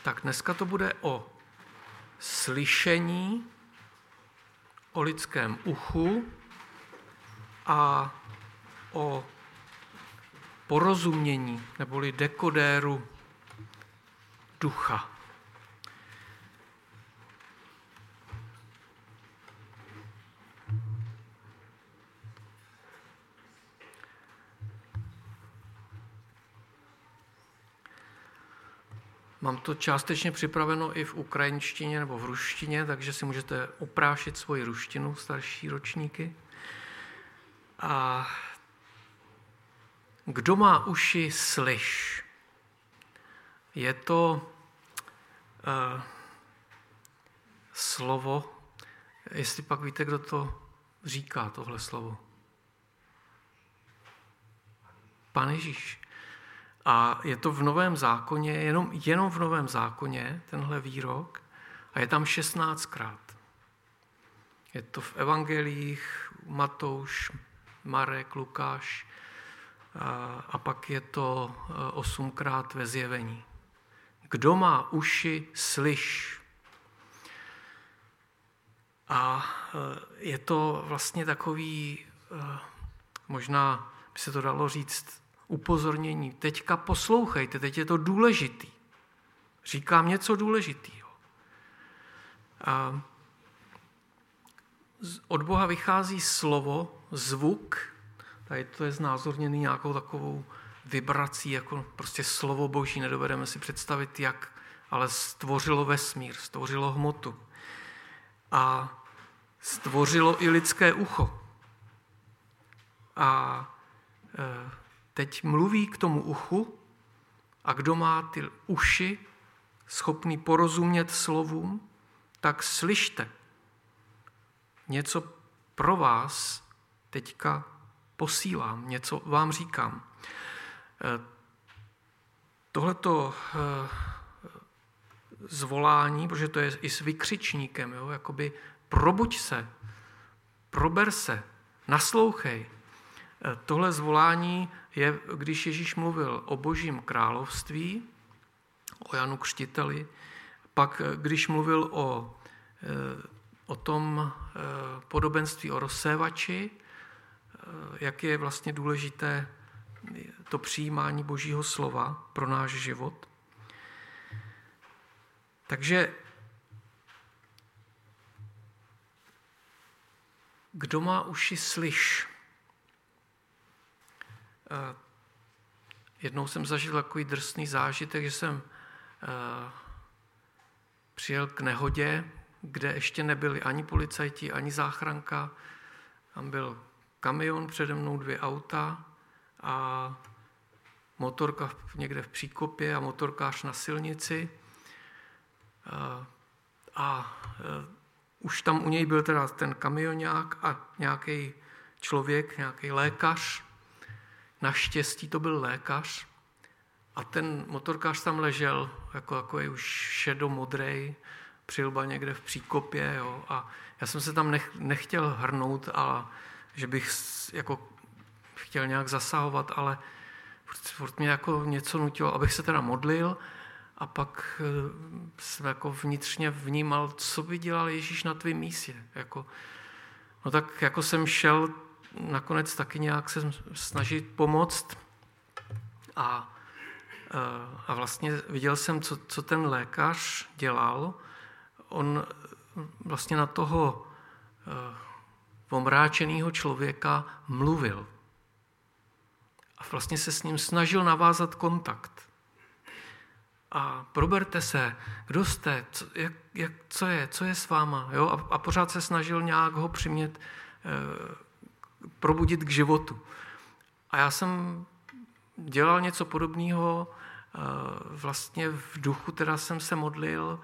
Tak dneska to bude o slyšení, o lidském uchu a o porozumění, neboli dekodéru ducha. Mám to částečně připraveno i v ukrajinštině nebo v ruštině, takže si můžete oprášit svoji ruštinu, starší ročníky. A kdo má uši, slyš. Je to slovo, jestli pak víte, kdo to říká, tohle slovo. Pán Ježíš. A je to v Novém zákoně, jenom v Novém zákoně, tenhle výrok, a je tam 16krát. Je to v evangelích Matouš, Marek, Lukáš a pak je to 8krát ve Zjevení. Kdo má uši, slyš. A je to vlastně takový, možná by se to dalo říct, upozornění. Teďka poslouchejte, teď je to důležitý. Říkám něco důležitýho. Od Boha vychází slovo, zvuk, tady to je znázorněný nějakou takovou vibrací, jako prostě slovo Boží, nedovedeme si představit jak, ale stvořilo vesmír, stvořilo hmotu a stvořilo i lidské ucho. A teď mluví k tomu uchu a kdo má ty uši schopný porozumět slovům, tak slyšte. Něco pro vás teďka posílám, něco vám říkám. Tohleto zvolání, protože to je i s vykřičníkem, jo, jakoby probuď se, prober se, naslouchej. Tohle zvolání je, když Ježíš mluvil o Božím království, o Janu Křtiteli, pak když mluvil o tom podobenství o rozsévači, jak je vlastně důležité to přijímání Božího slova pro náš život. Takže kdo má uši, slyš. Jednou jsem zažil takový drsný zážitek, že jsem přijel k nehodě, kde ještě nebyli ani policajti, ani záchranka. Tam byl kamion, přede mnou 2 auta a motorka někde v příkopě a motorkář na silnici. A už tam u něj byl teda ten kamionák a nějaký člověk, nějaký lékař. Naštěstí to byl lékař a ten motorkář tam ležel jako takový už šedomodrej, přilba někde v příkopě. Jo, a já jsem se tam nechtěl hrnout, a že bych jako chtěl nějak zasahovat, ale furt mě jako něco nutilo, abych se teda modlil a pak jsem jako vnitřně vnímal, co by dělal Ježíš na tvém místě. No tak jako jsem šel nakonec taky nějak se snažit pomoct a vlastně viděl jsem, co ten lékař dělal. On vlastně na toho omráčenýho člověka mluvil a vlastně se s ním snažil navázat kontakt. A proberte se, kdo jste, co je s váma, jo? A pořád se snažil nějak ho přimět, probudit k životu. A já jsem dělal něco podobného, vlastně v duchu teda jsem se modlil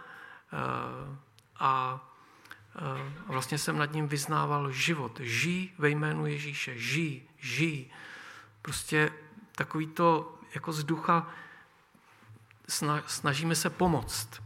a vlastně jsem nad ním vyznával život. Žij ve jménu Ježíše, žij. Prostě takový to jako z ducha snažíme se pomoct.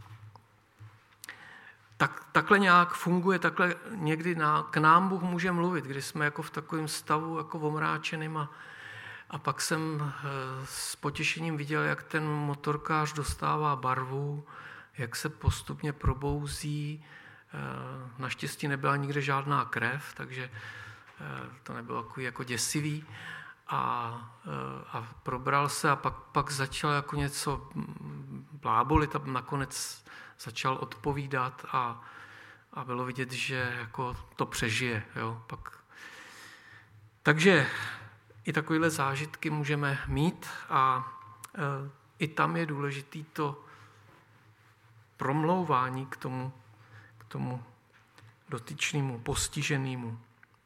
Takhle nějak funguje, takhle někdy k nám Bůh může mluvit, když jsme jako v takovém stavu jako omráčeným a pak jsem s potěšením viděl, jak ten motorkář dostává barvu, jak se postupně probouzí. Naštěstí nebyla nikde žádná krev, takže to nebylo takový jako děsivý. A probral se a pak začal jako něco blábolit a nakonec začal odpovídat a bylo vidět, že jako to přežije. Jo? Takže i takovéhle zážitky můžeme mít a i tam je důležitý to promlouvání k tomu dotyčnému, postiženému.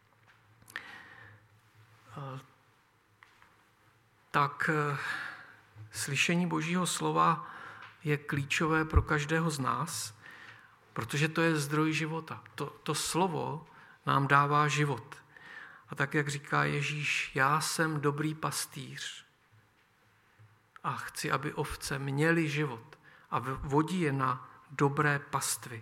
Tak slyšení Božího slova je klíčové pro každého z nás, protože to je zdroj života. To slovo nám dává život. A tak, jak říká Ježíš, já jsem dobrý pastýř a chci, aby ovce měly život a vodí je na dobré pastvy.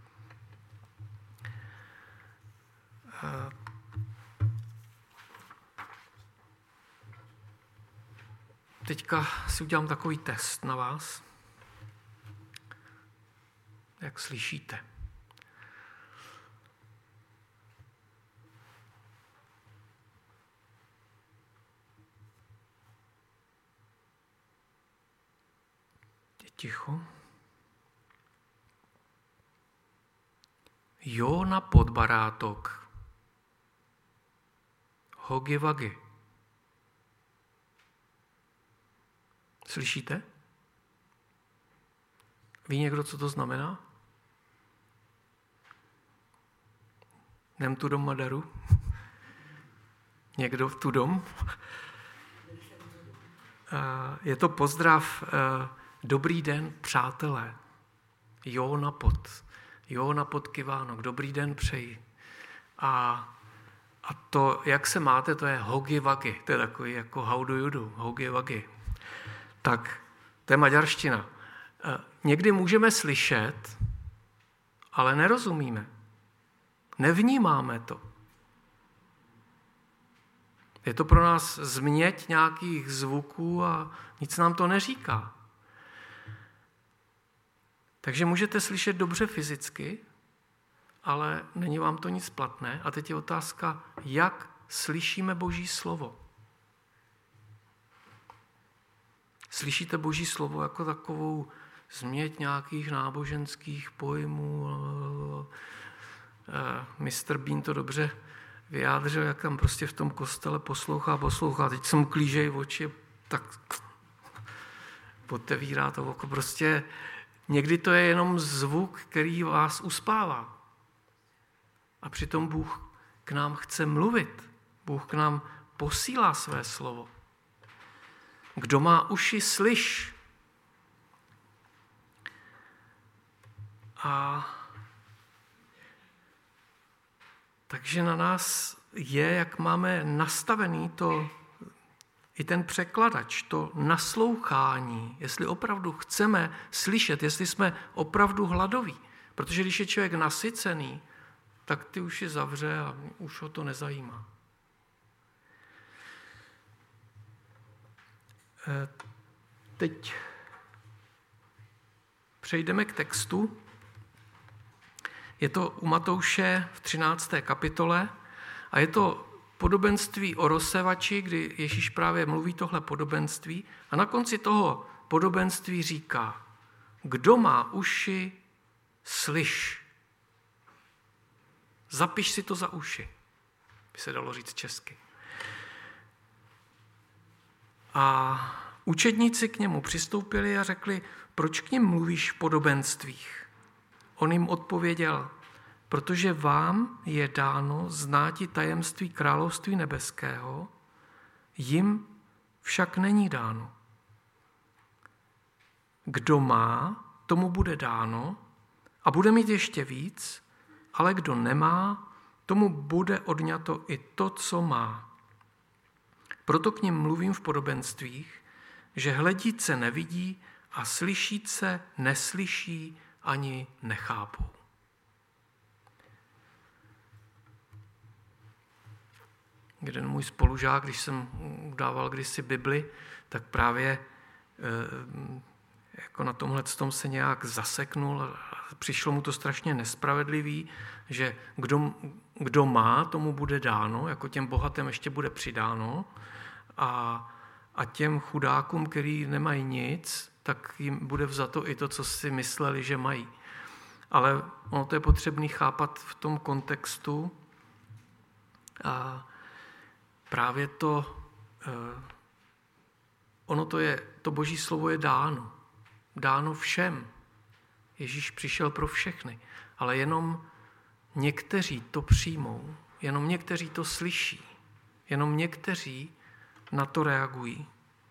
Teďka si udělám takový test na vás. Jak slyšíte? Je ticho. Jona Podbarátok. Hogi Vagi. Slyšíte? Ví někdo, co to znamená? Nem tu dom Madaru? Někdo tu dom? Je to pozdrav dobrý den, přátelé. Jona pod Kivánok, dobrý den přeji. A to, jak se máte, to je Hogi Vagi. To je takový jako how do you do, Hogi Vagi. Tak, to je maďarština. Někdy můžeme slyšet, ale nerozumíme. Nevnímáme to. Je to pro nás změť nějakých zvuků a nic nám to neříká. Takže můžete slyšet dobře fyzicky, ale není vám to nic platné. A teď je otázka, jak slyšíme Boží slovo. Slyšíte Boží slovo jako takovou změť nějakých náboženských pojmů. Mr. Bean to dobře vyjádřil, jak tam prostě v tom kostele poslouchá. Teď se mu klížejí oči, tak otevírá to oko. Prostě někdy to je jenom zvuk, který vás uspává. A přitom Bůh k nám chce mluvit. Bůh k nám posílá své slovo. Kdo má uši, slyš. Takže na nás je, jak máme nastavený i ten překladač, to naslouchání, jestli opravdu chceme slyšet, jestli jsme opravdu hladoví. Protože když je člověk nasycený, tak ty uši zavře a už ho to nezajímá. Teď přejdeme k textu. Je to u Matouše v 13. kapitole a je to podobenství o rozsevači, kdy Ježíš právě mluví tohle podobenství a na konci toho podobenství říká, kdo má uši, slyš. Zapiš si to za uši, by se dalo říct česky. A učedníci k němu přistoupili a řekli, proč k nim mluvíš v podobenstvích? On jim odpověděl, protože vám je dáno znáti tajemství království nebeského, jim však není dáno. Kdo má, tomu bude dáno a bude mít ještě víc, ale kdo nemá, tomu bude odňato i to, co má. Proto k nim mluvím v podobenstvích, že hledíce nevidí a slyšíce neslyší ani nechápou. Jeden můj spolužák, když jsem dával kdysi Bibli, tak právě jako na tomhletom se nějak zaseknul a přišlo mu to strašně nespravedlivý, že kdo má, tomu bude dáno, jako těm bohatým ještě bude přidáno a těm chudákům, který nemají nic, tak jim bude vzato i to, co si mysleli, že mají. Ale ono to je potřebné chápat v tom kontextu a právě to Boží slovo je dáno všem. Ježíš přišel pro všechny, ale jenom někteří to přijmou, jenom někteří to slyší, jenom někteří na to reagují.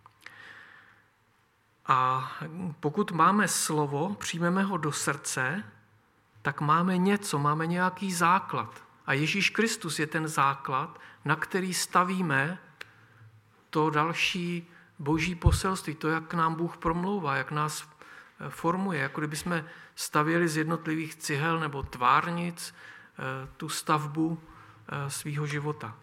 A pokud máme slovo, přijmeme ho do srdce, tak máme něco, máme nějaký základ. A Ježíš Kristus je ten základ, na který stavíme to další Boží poselství, to, jak nám Bůh promlouvá, jak nás formuje, jako kdyby jsme stavěli z jednotlivých cihel nebo tvárnic tu stavbu svýho života.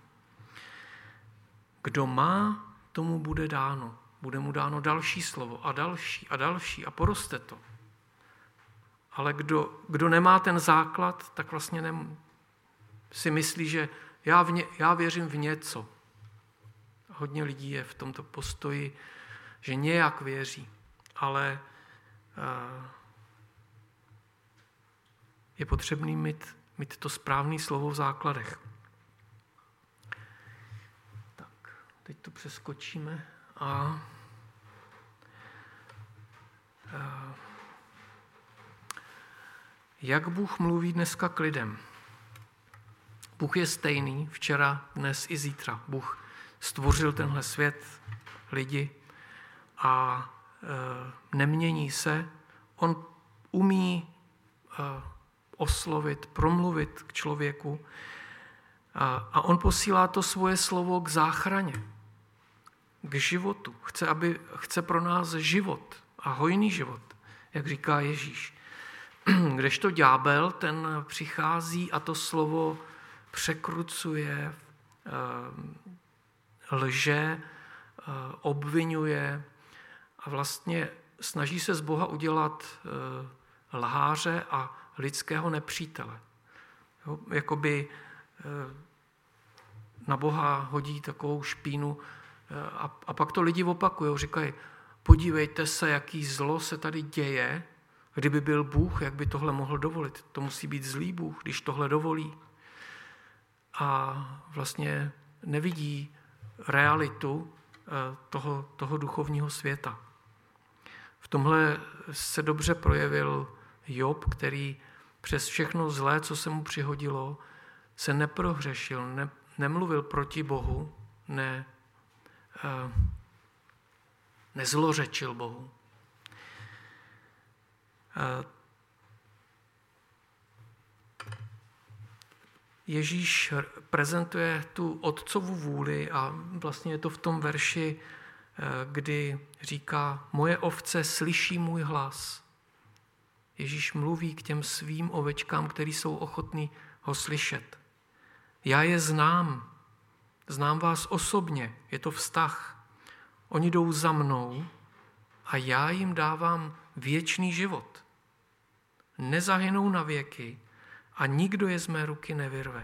Kdo má, tomu bude dáno. Bude mu dáno další slovo a další a další a poroste to. Ale kdo nemá ten základ, tak vlastně si myslí, že já věřím v něco. Hodně lidí je v tomto postoji, že nějak věří, ale je potřebný mít to správné slovo v základech. Tak, teď to přeskočíme jak Bůh mluví dneska k lidem? Bůh je stejný včera, dnes i zítra. Bůh stvořil tenhle svět, lidi a nemění se. On umí oslovit, promluvit k člověku a on posílá to svoje slovo k záchraně, k životu. Chce pro nás život a hojný život, jak říká Ježíš. Kdežto ďábel, ten přichází a to slovo překrucuje, lže, obvinuje a vlastně snaží se z Boha udělat lháře a lidského nepřítele. Jakoby na Boha hodí takovou špínu a pak to lidi opakujou, říkají, podívejte se, jaký zlo se tady děje, kdyby byl Bůh, jak by tohle mohl dovolit. To musí být zlý Bůh, když tohle dovolí. A vlastně nevidí realitu toho duchovního světa. V tomhle se dobře projevil Job, který přes všechno zlé, co se mu přihodilo, se neprohřešil, nemluvil proti Bohu, nezlořečil Bohu. Ježíš prezentuje tu otcovu vůli a vlastně je to v tom verši, kdy říká, moje ovce slyší můj hlas. Ježíš mluví k těm svým ovečkám, který jsou ochotní ho slyšet. Já je znám vás osobně, je to vztah. Oni jdou za mnou a já jim dávám věčný život. Nezahynou na věky a nikdo je z mé ruky nevyrve.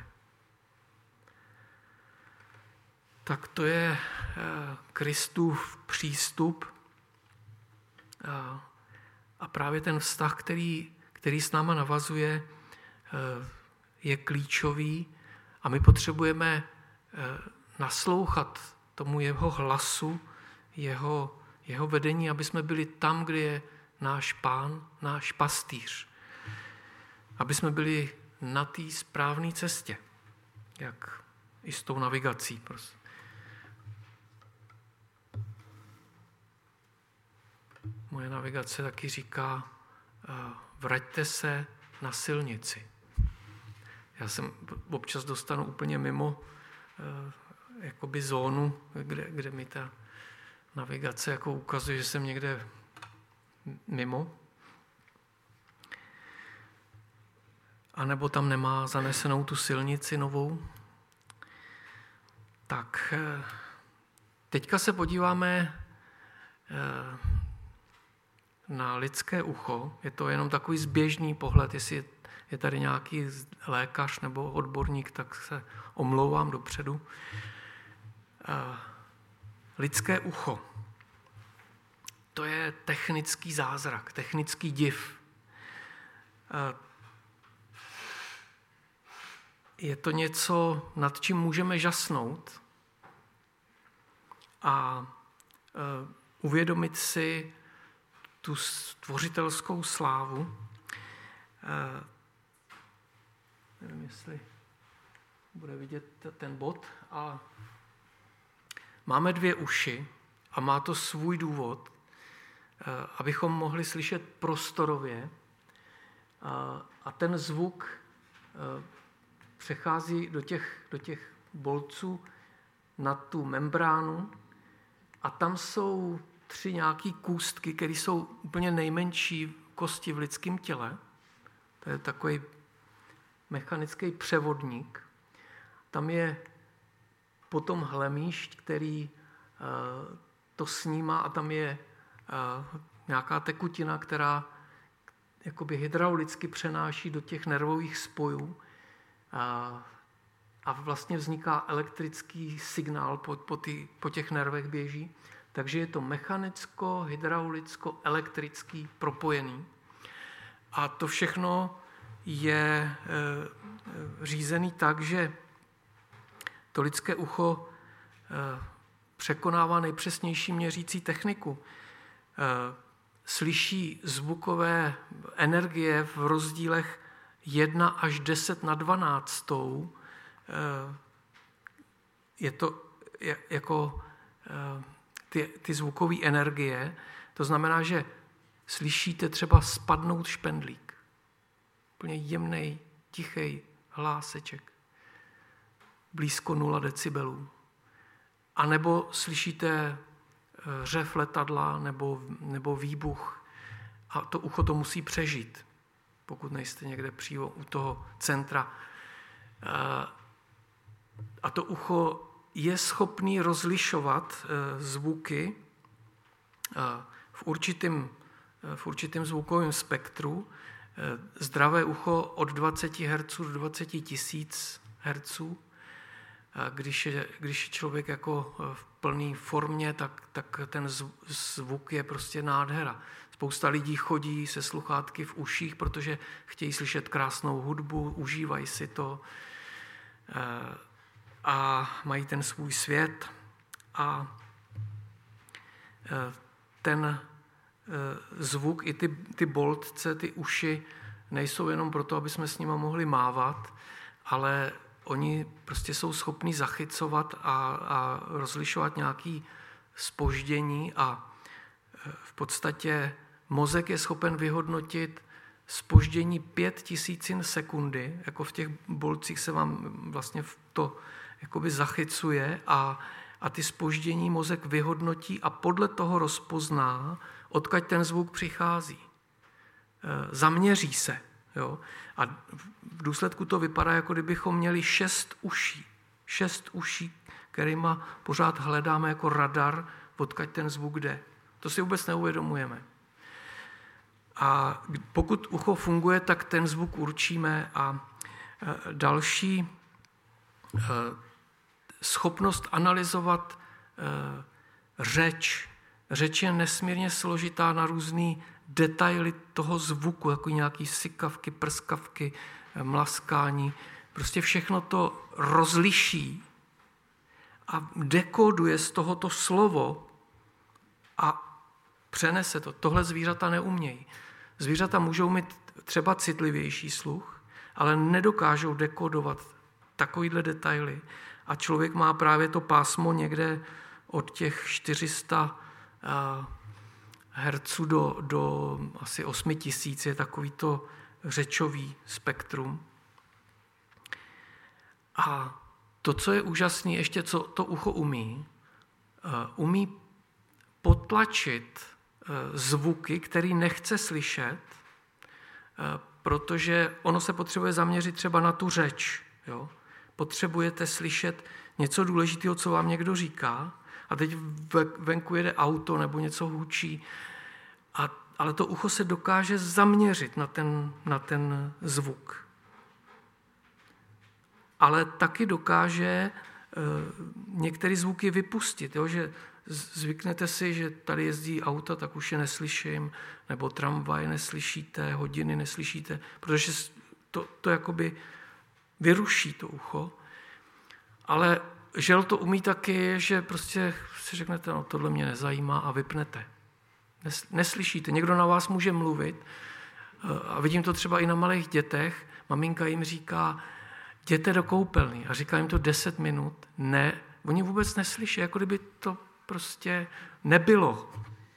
Tak to je Kristův přístup a právě ten vztah, který s náma navazuje, je klíčový a my potřebujeme naslouchat tomu jeho hlasu, jeho vedení, aby jsme byli tam, kde je náš Pán, náš pastýř. Aby jsme byli na té správné cestě, jak i s tou navigací. Prostě. Moje navigace taky říká, vraťte se na silnici. Já jsem občas dostanu úplně mimo jakoby zónu, kde mi ta navigace jako ukazuje, že jsem někde mimo. A nebo tam nemá zanesenou tu silnici novou. Tak teďka se podíváme na lidské ucho, je to jenom takový zběžný pohled, jestli je tady nějaký lékař nebo odborník, tak se omlouvám dopředu. Lidské ucho. To je technický zázrak, technický div. Je to něco, nad čím můžeme žasnout a uvědomit si tu stvořitelskou slávu. Nevím, jestli bude vidět ten bod. A máme 2 uši a má to svůj důvod, abychom mohli slyšet prostorově. A ten zvuk přechází do těch bolců na tu membránu a tam jsou 3 nějaký kůstky, které jsou úplně nejmenší kosti v lidském těle. To je takový mechanický převodník. Tam je potom hlemýšť, který to snímá a tam je nějaká tekutina, která jakoby hydraulicky přenáší do těch nervových spojů a vlastně vzniká elektrický signál, po těch nervech běží. Takže je to mechanicko, hydraulicko, elektrický propojený. A to všechno je řízený tak, že to lidské ucho překonává nejpřesnější měřící techniku. Slyší zvukové energie v rozdílech 1 až 10 na 12. Je to jako ty zvukové energie. To znamená, že slyšíte třeba spadnout špendlík. Úplně jemnej, tichý hláseček. Blízko 0 decibelů. A nebo slyšíte řev letadla nebo výbuch. A to ucho to musí přežít, pokud nejste někde přímo u toho centra. A to ucho je schopný rozlišovat zvuky v určitém zvukovém spektru. Zdravé ucho od 20 Hz do 20 000 Hz. Když je člověk jako v plné formě, tak ten zvuk je prostě nádhera. Spousta lidí chodí se sluchátky v uších, protože chtějí slyšet krásnou hudbu, užívají si to a mají ten svůj svět. A ten zvuk, i ty boltce, ty uši, nejsou jenom proto, aby jsme s nimi mohli mávat, ale oni prostě jsou schopni zachycovat a rozlišovat nějaké zpoždění a v podstatě mozek je schopen vyhodnotit zpoždění 5 000 sekundy, jako v těch bolcích se vám vlastně to jakoby zachycuje a ty zpoždění mozek vyhodnotí a podle toho rozpozná, odkud ten zvuk přichází. Zaměří se. Jo? A v důsledku to vypadá, jako kdybychom měli 6 uší. 6 uší, kterýma pořád hledáme jako radar, odkud ten zvuk jde. To si vůbec neuvědomujeme. A pokud ucho funguje, tak ten zvuk určíme a další schopnost analyzovat řeč. Řeč je nesmírně složitá na různý detaily toho zvuku, jako nějaký sykavky, prskavky, mlaskání. Prostě všechno to rozliší a dekoduje z tohoto slovo a přenese to. Tohle zvířata neumějí. Zvířata můžou mít třeba citlivější sluch, ale nedokážou dekodovat takovýhle detaily. A člověk má právě to pásmo někde od těch 400 herců do asi 8 000 je takovýto řečový spektrum. A to, co je úžasné, ještě co to ucho umí potlačit zvuky, který nechce slyšet, protože ono se potřebuje zaměřit třeba na tu řeč. Jo? Potřebujete slyšet něco důležitého, co vám někdo říká, a teď venku jede auto nebo něco hučí ale to ucho se dokáže zaměřit na ten zvuk. Ale taky dokáže některé zvuky vypustit. Jo? Že zvyknete si, že tady jezdí auta, tak už je neslyším, nebo tramvaj neslyšíte, hodiny neslyšíte, protože to jakoby vyruší to ucho. Ale žel to umí taky, že prostě si řeknete, no tohle mě nezajímá a vypnete. Neslyšíte. Někdo na vás může mluvit a vidím to třeba i na malých dětech. Maminka jim říká, jděte do koupelny a říká jim to 10 minut. Ne, oni vůbec neslyší, jako kdyby to prostě nebylo.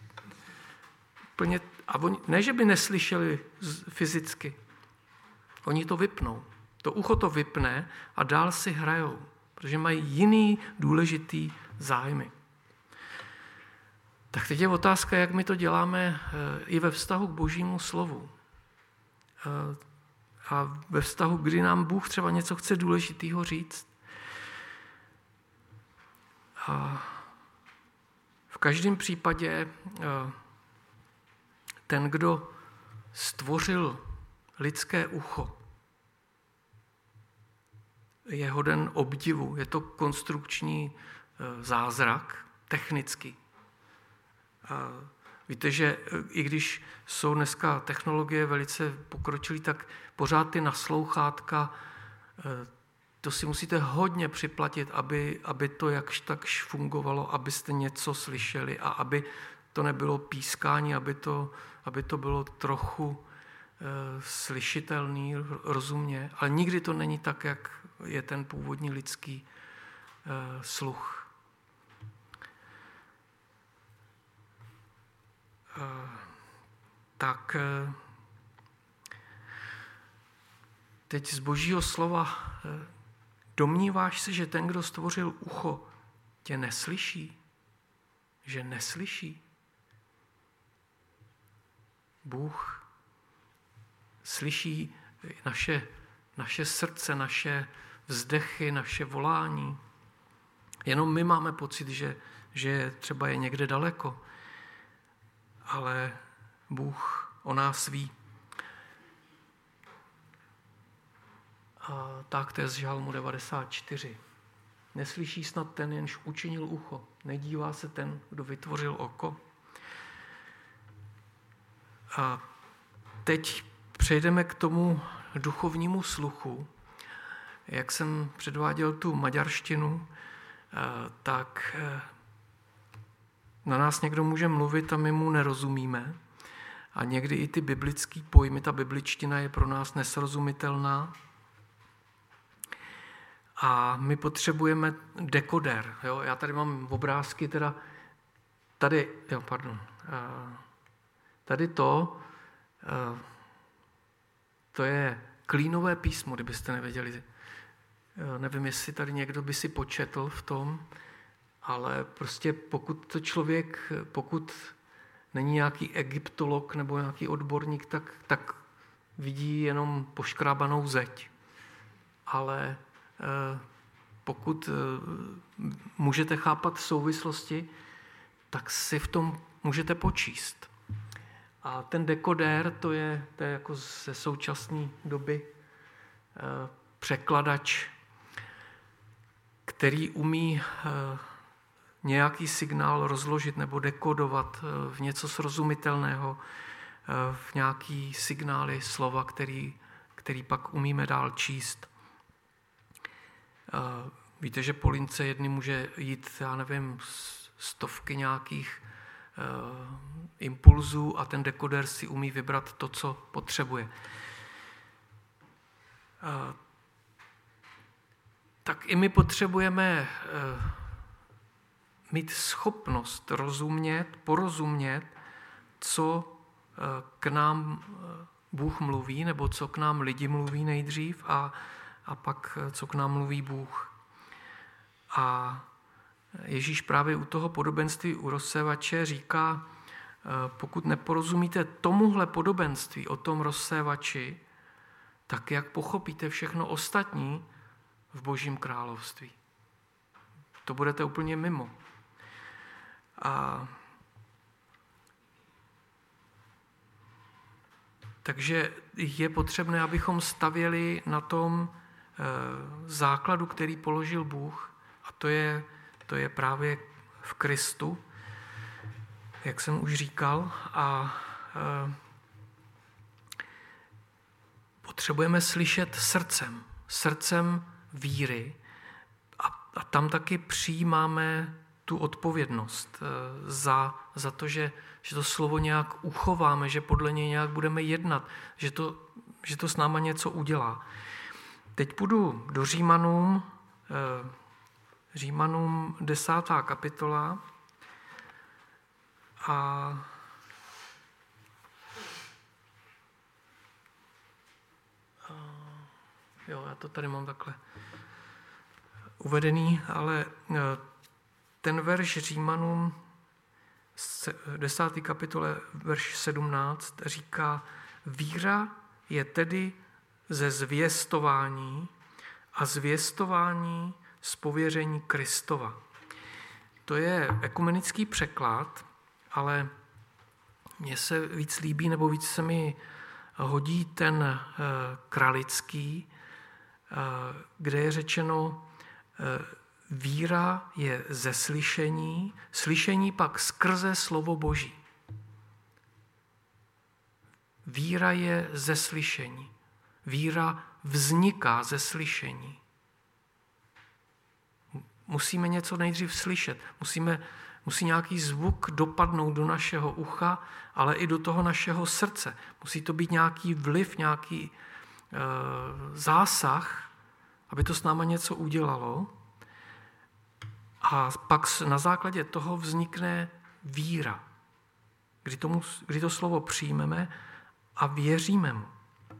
A oni, ne, že by neslyšeli fyzicky, oni to vypnou. To ucho to vypne a dál si hrajou, protože mají jiný důležitý zájmy. Tak teď je otázka, jak my to děláme i ve vztahu k Božímu slovu. A ve vztahu, kdy nám Bůh třeba něco chce důležitýho říct. A v každém případě ten, kdo stvořil lidské ucho, je hoden obdivu. Je to konstrukční zázrak, technický. Víte, že i když jsou dneska technologie velice pokročilé, tak pořád ty naslouchátka, to si musíte hodně připlatit, aby to jakž takž fungovalo, abyste něco slyšeli a aby to nebylo pískání, aby to bylo trochu slyšitelný, rozumně, ale nikdy to není tak, jak je ten původní lidský sluch. Tak teď z Božího slova domníváš se, že ten, kdo stvořil ucho, tě neslyší? Že neslyší? Bůh slyší naše srdce, naše vzdechy, naše volání. Jenom my máme pocit, že třeba je někde daleko. Ale Bůh o nás ví. A tak to je z Žalmu 94. Neslyší snad ten, jenž učinil ucho. Nedívá se ten, kdo vytvořil oko. A teď přejdeme k tomu duchovnímu sluchu. Jak jsem předváděl tu maďarštinu, tak na nás někdo může mluvit a my mu nerozumíme. A někdy i ty biblické pojmy, ta bibličtina je pro nás nesrozumitelná. A my potřebujeme dekoder. Jo? Já tady mám obrázky, tady to je klínové písmo, kdybyste nevěděli. Nevím, jestli tady někdo by si početl v tom, ale prostě pokud není nějaký egyptolog nebo nějaký odborník, tak vidí jenom poškrábanou zeď. Ale pokud můžete chápat souvislosti, tak si v tom můžete počíst. A ten dekodér, to je jako ze současné doby překladač, který umí nějaký signál rozložit nebo dekodovat v něco srozumitelného, v nějaký signály, slova, který pak umíme dál číst. Víte, že po lince jedny může jít, já nevím, stovky nějakých impulzů a ten dekoder si umí vybrat to, co potřebuje. Tak i my potřebujeme mít schopnost porozumět, co k nám Bůh mluví, nebo co k nám lidi mluví nejdřív a pak co k nám mluví Bůh. A Ježíš právě u toho podobenství u rozsévače říká, pokud neporozumíte tomuhle podobenství o tom rozsévači, tak jak pochopíte všechno ostatní v Božím království? To budete úplně mimo. A Takže je potřebné, abychom stavěli na tom základu, který položil Bůh, a to je právě v Kristu, jak jsem už říkal, a potřebujeme slyšet srdcem víry a tam taky přijímáme tu odpovědnost za to, že to slovo nějak uchováme, že podle něj nějak budeme jednat, že to s náma něco udělá. Teď půjdu do Římanům 10. kapitola a jo, já to tady mám takhle uvedený, ale ten verš Římanům 10. kapitole, verš 17 říká: víra je tedy ze zvěstování a zvěstování z pověření Kristova. To je ekumenický překlad, ale mně se víc líbí, nebo víc se mi hodí ten kralický, kde je řečeno: víra je ze slyšení, slyšení pak skrze slovo Boží. Víra je ze slyšení. Víra vzniká ze slyšení. Musíme něco nejdřív slyšet. Musí nějaký zvuk dopadnout do našeho ucha, ale i do toho našeho srdce. Musí to být nějaký vliv, nějaký zásah, aby to s náma něco udělalo. A pak na základě toho vznikne víra, kdy to slovo přijmeme a věříme mu.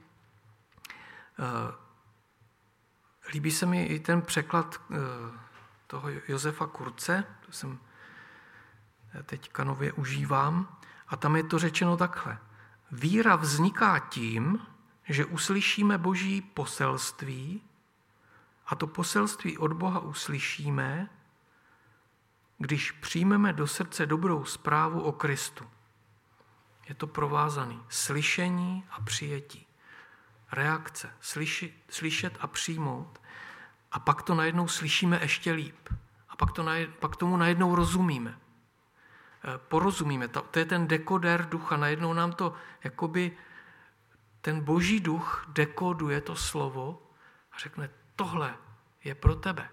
Líbí se mi i ten překlad toho Josefa Kurze, to jsem teďka nově užívám, a tam je to řečeno takhle. Víra vzniká tím, že uslyšíme Boží poselství, a to poselství od Boha uslyšíme, když přijmeme do srdce dobrou zprávu o Kristu. Je to provázaný. Slyšení a přijetí. Reakce. Slyšet a přijmout. A pak to najednou slyšíme ještě líp. A pak tomu najednou rozumíme. Porozumíme. To je ten dekoder ducha. Najednou nám to, jakoby ten Boží duch dekoduje to slovo a řekne, tohle je pro tebe.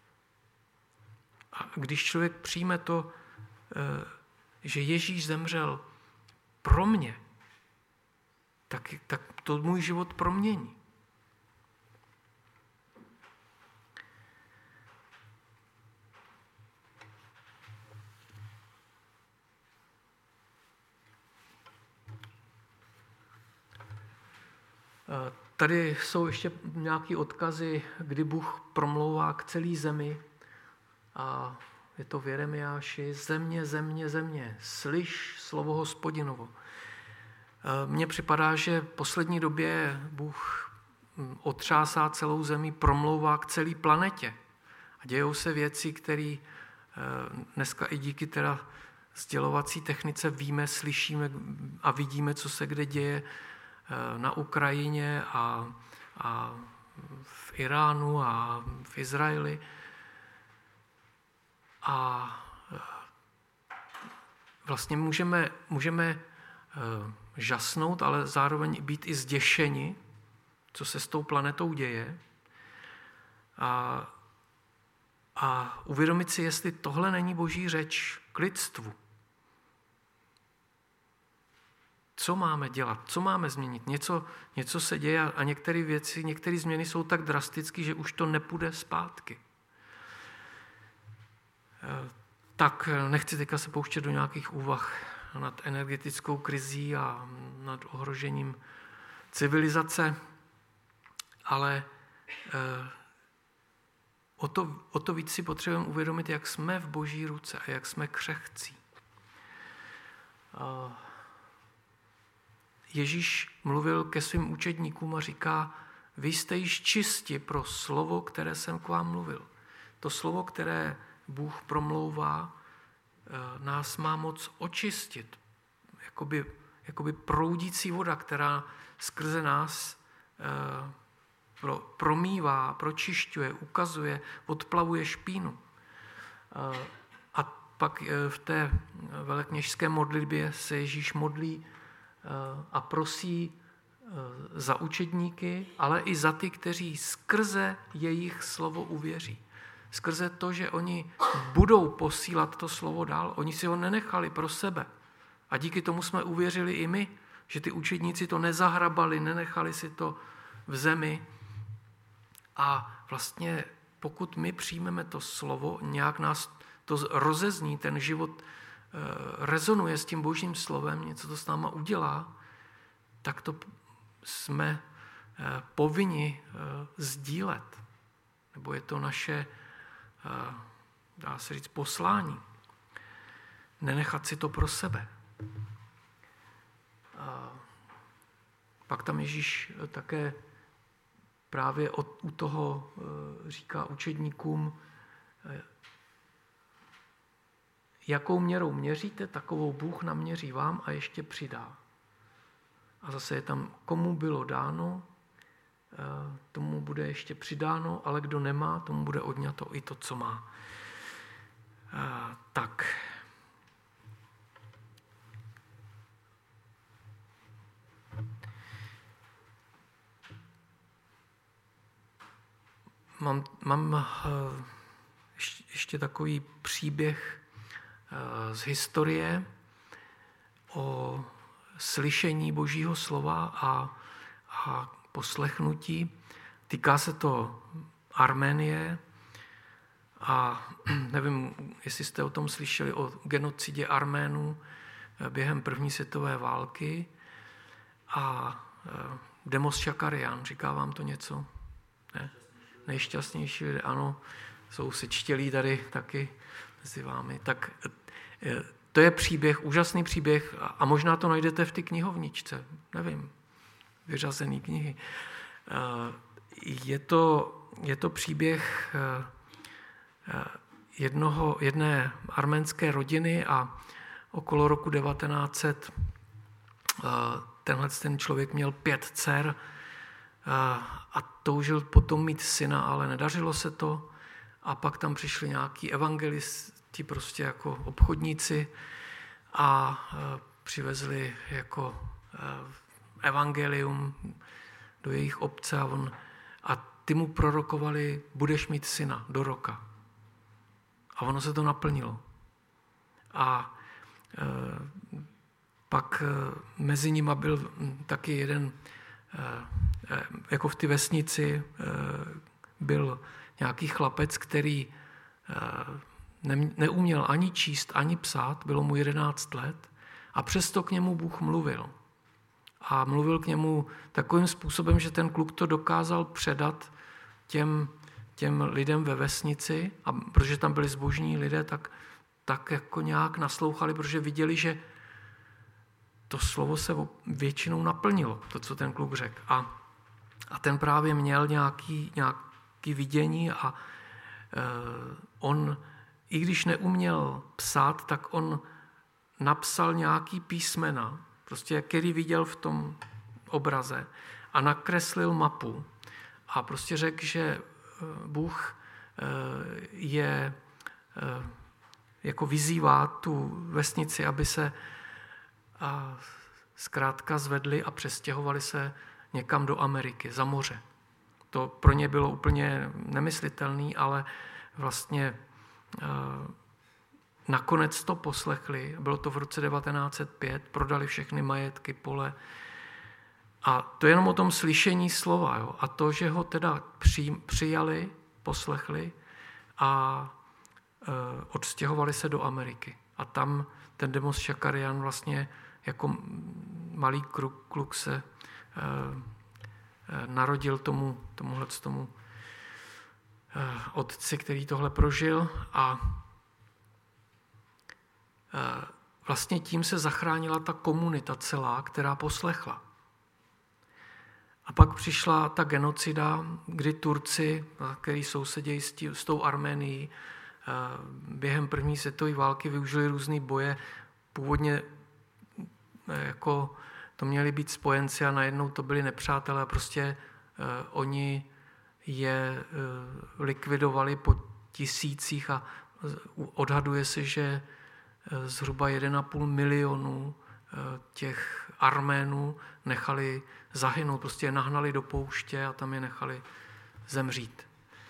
A když člověk přijme to, že Ježíš zemřel pro mě, tak to můj život promění. Tady jsou ještě nějaké odkazy, kdy Bůh promlouvá k celé zemi. A je to v Jeremiáši: země, země, země, slyš slovo Hospodinovo. Mně připadá, že v poslední době Bůh otřásá celou zemi, promlouvá k celé planetě. A dějou se věci, které dneska i díky teda sdělovací technice víme, slyšíme a vidíme, co se kde děje na Ukrajině a v Iránu a v Izraeli. A vlastně můžeme žasnout, ale zároveň být i zděšeni, co se s tou planetou děje. A uvědomit si, jestli tohle není Boží řeč k lidstvu. Co máme dělat? Co máme změnit? Něco se děje a některé změny jsou tak drastické, že už to nepůjde zpátky. Tak nechci teďka se pouštět do nějakých úvah nad energetickou krizí a nad ohrožením civilizace, ale o to víc si potřebujeme uvědomit, jak jsme v Boží ruce a jak jsme křehcí. Ježíš mluvil ke svým učedníkům a říká: vy jste již čisti pro slovo, které jsem k vám mluvil. To slovo, které Bůh promlouvá, nás má moc očistit. jakoby proudící voda, která skrze nás promývá, pročišťuje, ukazuje, odplavuje špínu. A pak v té velekněžské modlitbě se Ježíš modlí a prosí za učedníky, ale i za ty, kteří skrze jejich slovo uvěří. Skrze to, že oni budou posílat to slovo dál. Oni si ho nenechali pro sebe. A díky tomu jsme uvěřili i my, že ty učedníci to nezahrabali, nenechali si to v zemi. A vlastně pokud my přijmeme to slovo, nějak nás to rozezní, ten život rezonuje s tím Božím slovem, něco to s náma udělá, tak to jsme povinni sdílet. Nebo je to naše, dá se říct, poslání. Nenechat si to pro sebe. Pak tam Ježíš také právě u toho říká učedníkům, jakou měrou měříte, takovou Bůh naměří vám a ještě přidá. A zase je tam, komu bylo dáno, tomu bude ještě přidáno, ale kdo nemá, tomu bude odňato i to, co má. Tak. Mám ještě takový příběh z historie o slyšení Božího slova a poslechnutí. Týká se to Arménie a nevím, jestli jste o tom slyšeli, o genocidě Arménů během první světové války a Demos Shakarian, říká vám to něco? Ne? Nejšťastnější lidé, ano, jsou sečtělí tady taky mezi vámi. Tak to je příběh, úžasný příběh a možná to najdete v té knihovničce, nevím, vyřazený knihy. Je to příběh jedné arménské rodiny a okolo roku 1900 ten člověk měl 5 dcer a toužil potom mít syna, ale nedařilo se to. A pak tam přišli nějaký evangelisti, prostě jako obchodníci a přivezli jako evangelium do jejich obce a ty mu prorokovali, budeš mít syna do roka. A ono se to naplnilo. A pak mezi nimi byl taky jeden, jako v té vesnici byl nějaký chlapec, který neuměl ani číst, ani psát, bylo mu 11 let a přesto k němu Bůh mluvil. A mluvil k němu takovým způsobem, že ten kluk to dokázal předat těm lidem ve vesnici, a protože tam byli zbožní lidé, tak jako nějak naslouchali, protože viděli, že to slovo se většinou naplnilo, to, co ten kluk řekl. A ten právě měl nějaký vidění a on, i když neuměl psát, tak on napsal nějaký písmena, prostě který viděl v tom obraze a nakreslil mapu a prostě řekl, že Bůh jako vyzývá tu vesnici, aby se zkrátka zvedli a přestěhovali se někam do Ameriky, za moře. To pro ně bylo úplně nemyslitelné, ale vlastně nakonec to poslechli. Bylo to v roce 1905, prodali všechny majetky, pole. A to je jenom o tom slyšení slova. Jo? A to, že ho teda přijali, poslechli a odstěhovali se do Ameriky. A tam ten Demos Shakarian vlastně jako malý kluk se narodil tomuhle otci, který tohle prožil a vlastně tím se zachránila ta komunita celá, která poslechla. A pak přišla ta genocida, kdy Turci, který sousedějí s tou Arménií, během první světové války využili různý boje. Původně jako to měli být spojenci a najednou to byli nepřátelé. Prostě oni je likvidovali po tisících a odhaduje se, že zhruba 1,5 milionu těch Arménů nechali zahynout, prostě je nahnali do pouště a tam je nechali zemřít.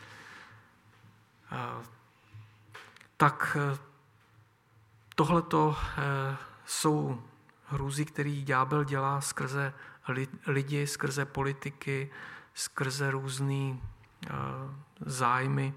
Tak tohleto jsou hrůzy, který ďábel dělá skrze lidi, skrze politiky, skrze různý zájmy.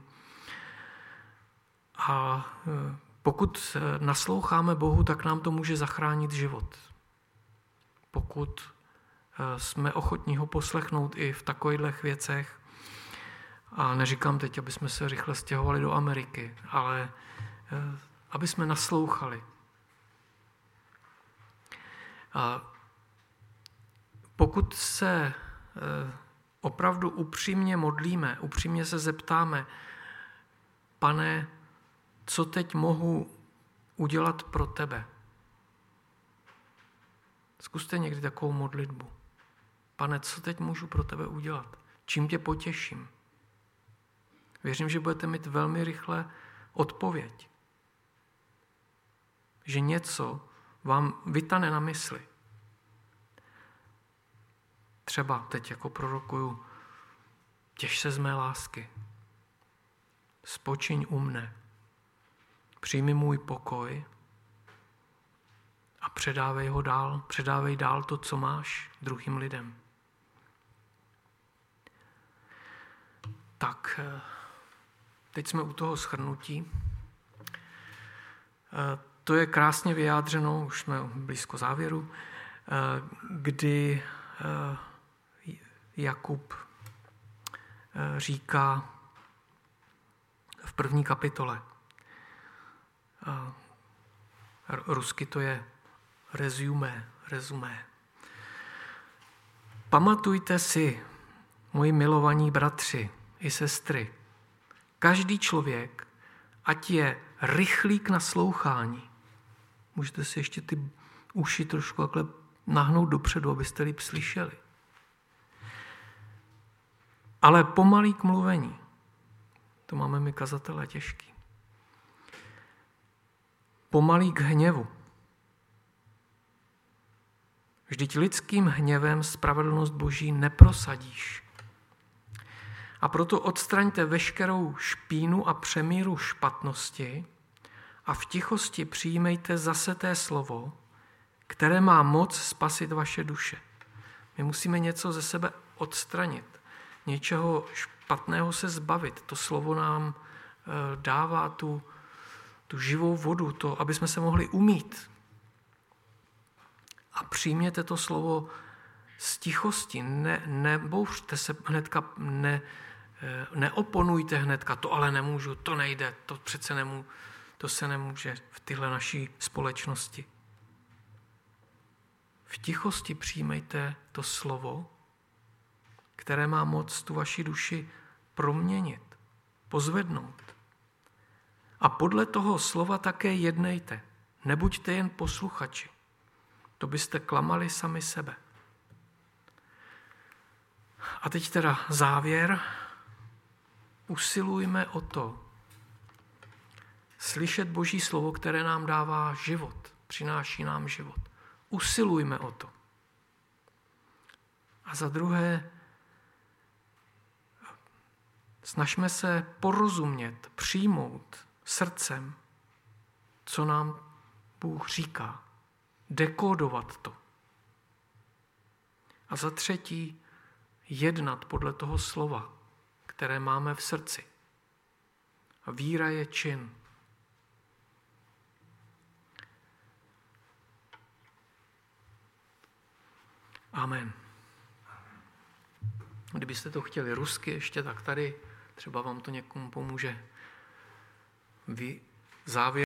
A pokud nasloucháme Bohu, tak nám to může zachránit život. Pokud jsme ochotní ho poslechnout i v takových věcech, a neříkám teď, aby jsme se rychle stěhovali do Ameriky, ale aby jsme naslouchali. A pokud se opravdu upřímně modlíme, upřímně se zeptáme, Pane, co teď mohu udělat pro tebe? Zkuste někdy takovou modlitbu. Pane, co teď můžu pro tebe udělat? Čím tě potěším? Věřím, že budete mít velmi rychle odpověď. Že něco vám vytane na mysli. Třeba teď jako prorokuju, těš se z mé lásky. Spočiň u mne. Přijmi můj pokoj a předávej ho dál. Předávej dál to, co máš druhým lidem. Tak, teď jsme u toho shrnutí. To je krásně vyjádřeno, už jsme blízko závěru, kdy Jakub říká v 1. kapitole, rusky to je rezumé. Pamatujte si, moji milovaní bratři i sestry, každý člověk, ať je rychlý k naslouchání. Můžete si ještě ty uši trošku takhle nahnout dopředu, abyste líp slyšeli. Ale pomalý k mluvení. To máme my kazatelé těžký. Pomalý k hněvu. Vždyť lidským hněvem spravedlnost Boží neprosadíš. A proto odstraňte veškerou špínu a přemíru špatnosti a v tichosti přijímejte zaseté slovo, které má moc spasit vaše duše. My musíme něco ze sebe odstranit, něčeho špatného se zbavit. To slovo nám dává tu živou vodu, to, aby jsme se mohli umýt. A přijměte to slovo z tichosti, nebouřte se hnedka, neoponujte hnedka, to ale nemůžu, to nejde, to přece nemůžu, to se nemůže v téhle naší společnosti. V tichosti přijmejte to slovo, které má moc tu vaši duši proměnit, pozvednout. A podle toho slova také jednejte. Nebuďte jen posluchači. To byste klamali sami sebe. A teď teda závěr. Usilujme o to, slyšet Boží slovo, které nám dává život, přináší nám život. Usilujme o to. A za druhé, snažme se porozumět, přijmout srdcem, co nám Bůh říká. Dekódovat to. A za třetí, jednat podle toho slova, které máme v srdci. A víra je čin. Amen. Kdybyste to chtěli rusky ještě, tak tady třeba vám to někomu pomůže. Závěr